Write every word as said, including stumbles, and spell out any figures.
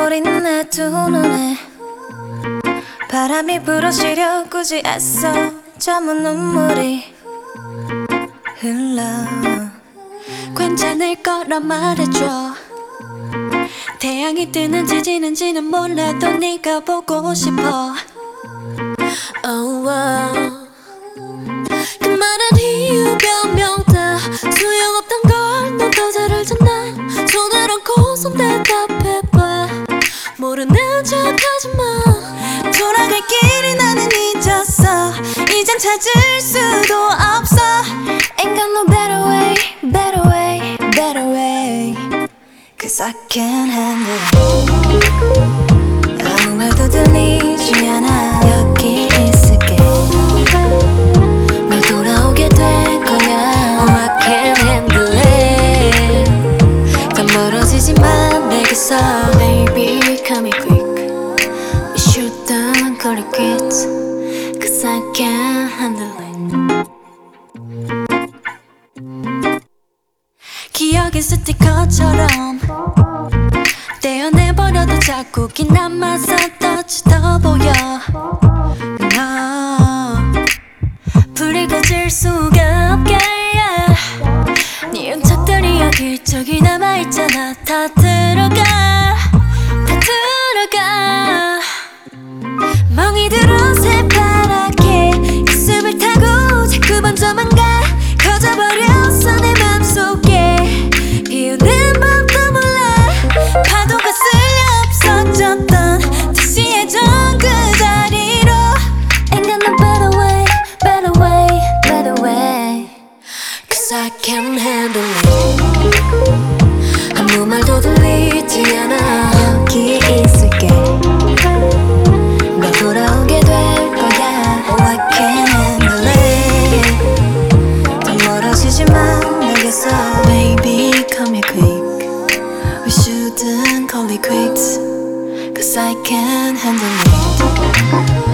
어린 내 두 눈에 바람이 불어시려 굳이 애써 저문 눈물이 흘러. 괜찮을 거라 말해줘. 태양이 뜨는지 지는지는 몰라도 네가 보고 싶어. Oh, wow. 그 많은 이유 변명 다 소용없단 걸 넌 더 잘 알잖아. 손을 얹고 손 대답해봐. 모르는 척 하지마. 돌아갈 길을 나는 잊었어. 이젠 찾을 수도 없어. Ain't got no better way, better way, better way. Cause I can't handle it. 아무 말도 들리지 않아. 여기 있을게. 널 돌아오게 될 거야. Oh, I can't handle it. 더 멀어지지만 내게서 Baby, come here quick. You shouldn't call it quits. Cause I can't handle it. 기억의 스티커처럼 떼어내버려도 자꾸 긴 남아서 떠지더 보여. 너 불이 꺼질 수가 없게 yeah. 네 흔적들이 여기저기 남아있잖아. 다 들어가 다 들어가. 멍이 들어 새파랗게 가슴을 타고 자꾸 번져만 가. 커져버렸어 내 맘속에. 비우는 법도 몰라. 파도가 쓸려 없어졌던 다시 예전 그 자리로. Ain't got no better way, better way, better way. Cause I can't handle it. 아무 말도 들리지 않아. 여기 있을게. 널 돌아오게 될 거야. Oh, I can't handle it. 더 멀어지지만 내게서 Baby, come here quick. We shouldn't call it quits. Cause I can't handle it.